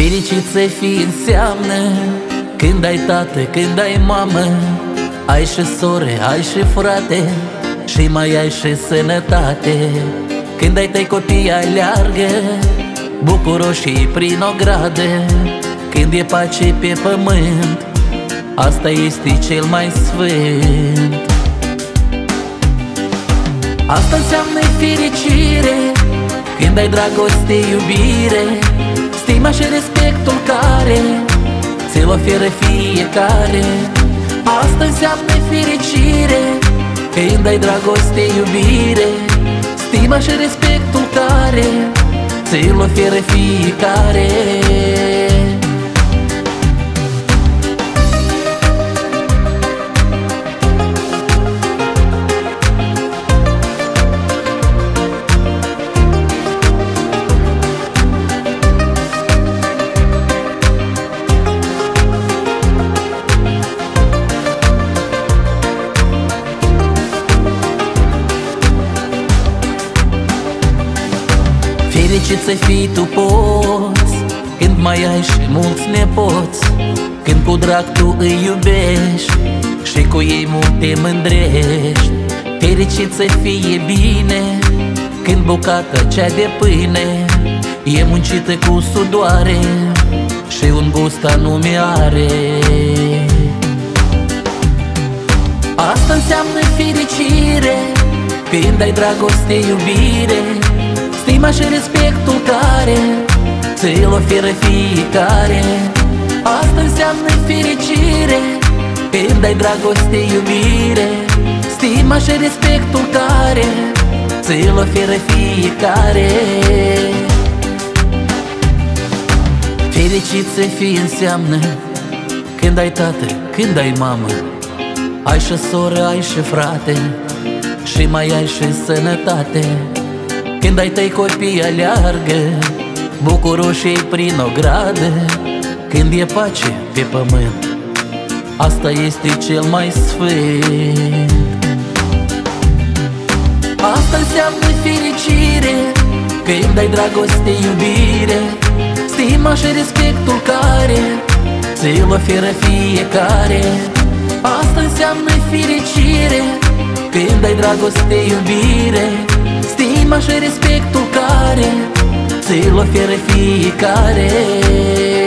Fericit să fii înseamnă când ai tată, când ai mamă, ai și sore, ai și frate și mai ai și sănătate. Când ai tăi copii aleargă bucuroșii prin ogradă. Când e pace pe pământ, asta este cel mai sfânt. Asta înseamnă fericire când ai dragoste, iubire, stima și respectul care ți-l oferă fiecare. Asta înseamnă fericire când ai dragoste, iubire, stima și respectul care ți-l oferă fiecare. Fericit să fii tu poți când mai ai și mulți nepoți, când cu drag tu îi iubești și cu ei mult te mândrești. Fericit să fie bine când bucata cea de pâine e muncită cu sudoare și un gust anume are. Asta înseamnă fericire când ai dragoste, iubire, stima și respectul care ți-l oferă fiecare. Asta înseamnă fericire când ai dragoste, iubire, stima și respectul care ți-l oferă fiecare. Fericit să fii înseamnă când ai tată, când ai mamă, ai și soră, ai și frate și mai ai și sănătate. Când ai tăi copii aleargă bucuroșii prin ogradă. Când e pace pe pământ, asta este cel mai sfânt. Asta înseamnă fericire când ai dragoste, iubire, stima și respectul care ți-l oferă fiecare. Asta înseamnă fericire când ai dragoste, iubire, stima și respectul care ți-l oferă fiecare.